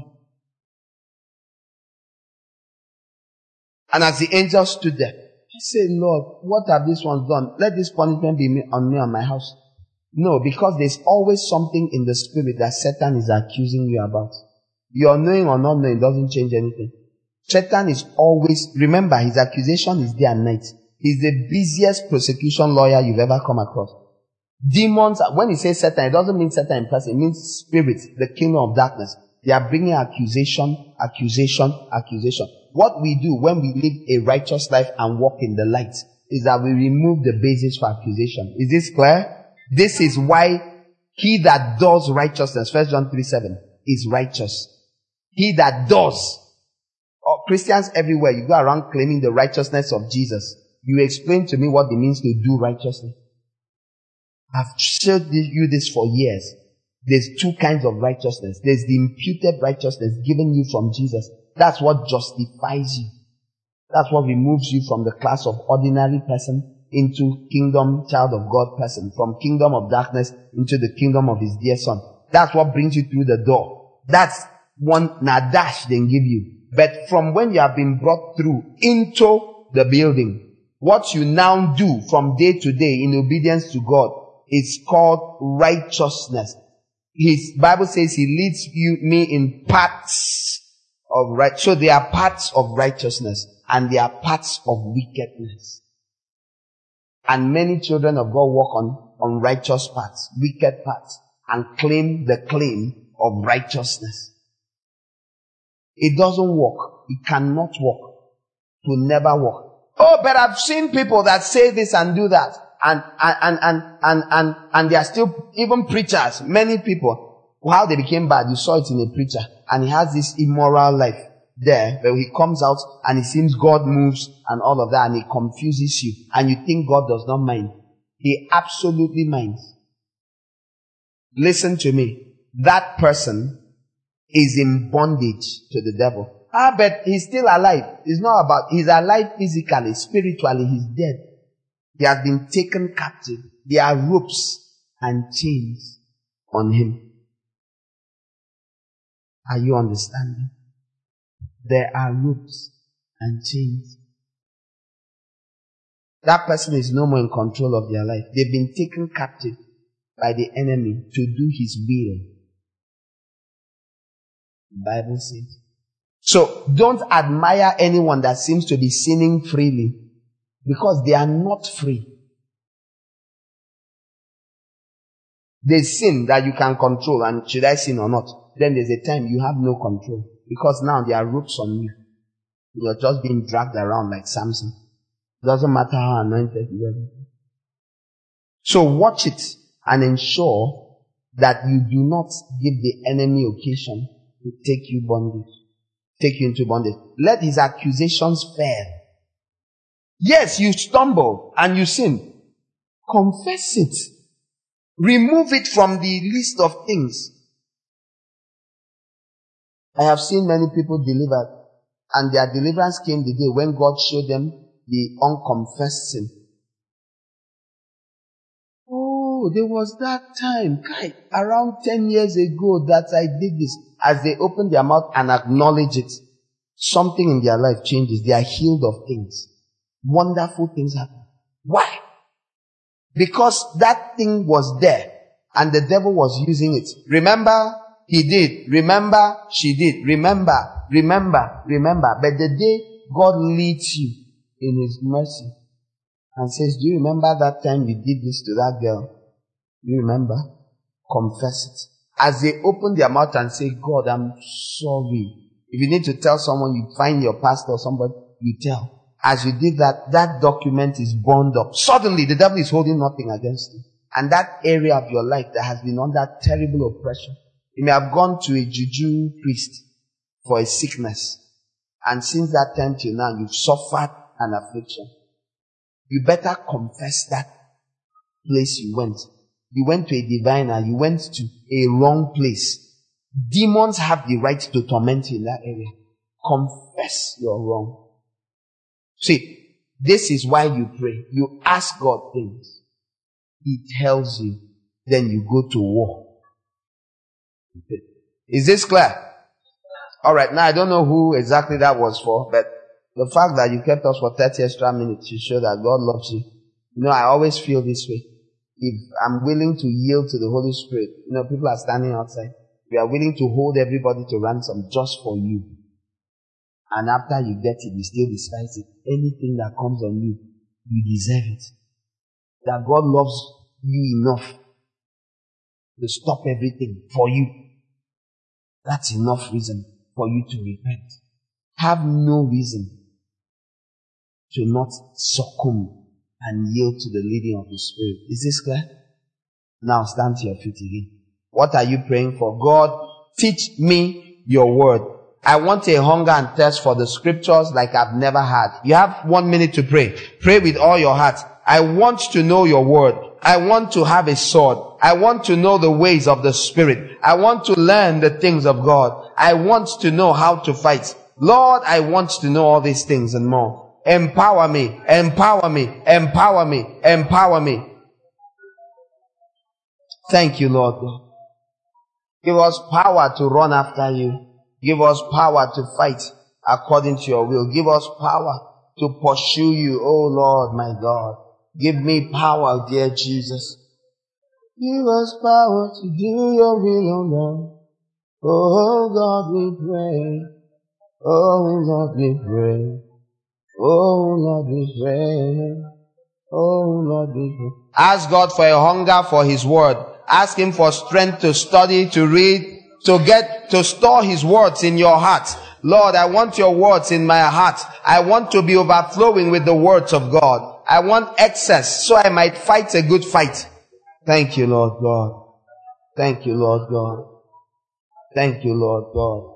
And as the angel stood there, he said, Lord, what have these ones done? Let this punishment be on me and my house. No, because there's always something in the spirit that Satan is accusing you about. Your knowing or not knowing doesn't change anything. Satan is always, remember, his accusation is day and night. He's the busiest prosecution lawyer you've ever come across. Demons, when he says Satan, it doesn't mean Satan in person, it means spirits, the kingdom of darkness. They are bringing accusation, accusation, accusation. What we do when we live a righteous life and walk in the light is that we remove the basis for accusation. Is this clear? This is why he that does righteousness, 1 John 3:7, is righteous. He that does. Christians everywhere, you go around claiming the righteousness of Jesus. You explain to me what it means to do righteousness. I've showed you this for years. There's two kinds of righteousness. There's the imputed righteousness given you from Jesus. That's what justifies you. That's what removes you from the class of ordinary person into kingdom child of God person. From kingdom of darkness into the kingdom of his dear son. That's what brings you through the door. That's one nadash they give you. But from when you have been brought through into the building, what you now do from day to day in obedience to God is called righteousness. His Bible says he leads me in paths of right. So there are paths of righteousness and there are paths of wickedness. And many children of God walk on righteous paths, wicked paths, and claim the claim of righteousness. It doesn't work. It cannot work. It will never work. Oh, but I've seen people that say this and do that. And they are still, even preachers, many people, how they became bad, you saw it in a preacher, and he has this immoral life there, where he comes out and it seems God moves and all of that, and he confuses you, and you think God does not mind. He absolutely minds. Listen to me. That person is in bondage to the devil. But he's still alive. It's not about, he's alive physically, spiritually, he's dead. He has been taken captive. There are ropes and chains on him. Are you understanding? There are ropes and chains. That person is no more in control of their life. They've been taken captive by the enemy to do his will. The Bible says. So don't admire anyone that seems to be sinning freely, because they are not free. There's sin that you can control, and should I sin or not? Then there's a time you have no control, because now there are ropes on you. You're just being dragged around like Samson. Doesn't matter how anointed you are. So watch it and ensure that you do not give the enemy occasion to take you into bondage. Let his accusations fail. Yes, you stumble and you sin. Confess it. Remove it from the list of things. I have seen many people delivered, and their deliverance came the day when God showed them the unconfessed sin. Oh, there was that time, around 10 years ago, that I did this. As they open their mouth and acknowledge it, something in their life changes. They are healed of things. Wonderful things happen. Why? Because that thing was there and the devil was using it. Remember, he did. Remember, she did. Remember. But the day God leads you in his mercy and says, do you remember that time you did this to that girl? Do you remember? Confess it. As they open their mouth and say, God, I'm sorry. If you need to tell someone, you find your pastor or somebody, you tell. As you did that, that document is burned up. Suddenly, the devil is holding nothing against you. And that area of your life that has been under terrible oppression, you may have gone to a juju priest for a sickness. And since that time till now, you've suffered an affliction. You better confess that place you went. You went to a diviner. You went to a wrong place. Demons have the right to torment you in that area. Confess you're wrong. See, this is why you pray. You ask God things. He tells you. Then you go to war. Is this clear? Alright, now I don't know who exactly that was for, but the fact that you kept us for 30 extra minutes to show that God loves you. You know, I always feel this way. If I'm willing to yield to the Holy Spirit, you know, people are standing outside. We are willing to hold everybody to ransom just for you. And after you get it, you still despise it. Anything that comes on you, you deserve it. That God loves you enough to stop everything for you. That's enough reason for you to repent. Have no reason to not succumb and yield to the leading of the Spirit. Is this clear? Now stand to your feet again. What are you praying for? God, teach me your word. I want a hunger and thirst for the scriptures like I've never had. You have 1 minute to pray. Pray with all your heart. I want to know your word. I want to have a sword. I want to know the ways of the Spirit. I want to learn the things of God. I want to know how to fight. Lord, I want to know all these things and more. Empower me, empower me, empower me, empower me. Thank you, Lord God. Give us power to run after you. Give us power to fight according to your will. Give us power to pursue you, oh Lord, my God. Give me power, dear Jesus. Give us power to do your will, oh Lord. Oh God, we pray. Oh Lord, we pray. Oh Lord, we pray. Oh Lord, we pray. Ask God for a hunger for His word. Ask Him for strength to study, to read, to store His words in your heart. Lord, I want your words in my heart. I want to be overflowing with the words of God. I want excess so I might fight a good fight. Thank you, Lord God. Thank you, Lord God. Thank you, Lord God.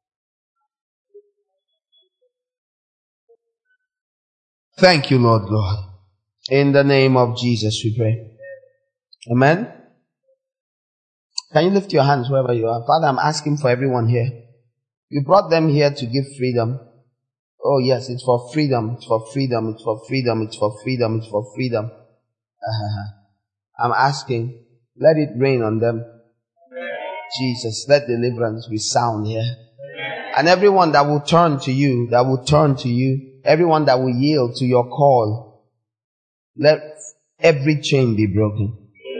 Thank you, Lord God. In the name of Jesus we pray. Amen. Can you lift your hands wherever you are? Father, I'm asking for everyone here. You brought them here to give freedom. Oh yes, it's for freedom. It's for freedom. It's for freedom. It's for freedom. It's for freedom. I'm asking, let it rain on them. Jesus, let deliverance be sound here. And everyone that will turn to you, everyone that will yield to your call, let every chain be broken.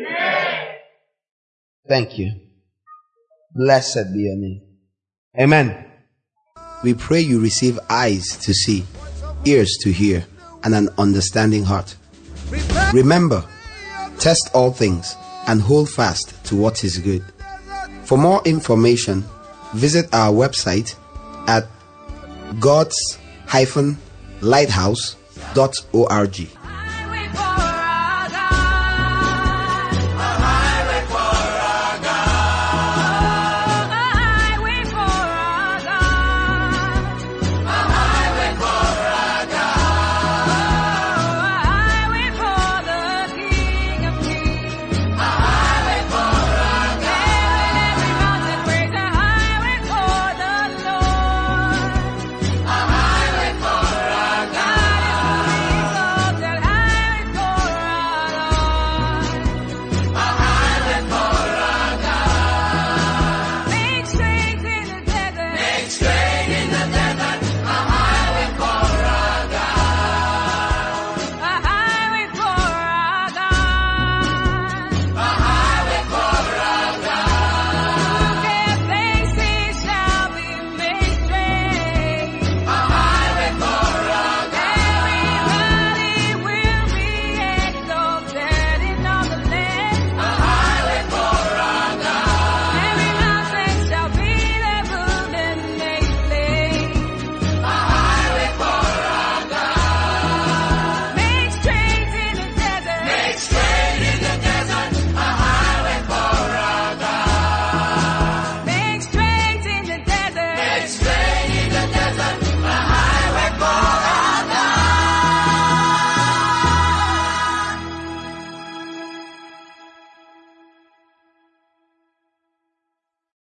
Thank you. Blessed be your name. Amen. We pray you receive eyes to see, ears to hear, and an understanding heart. Remember, test all things and hold fast to what is good. For more information, visit our website at gods-lighthouse.org.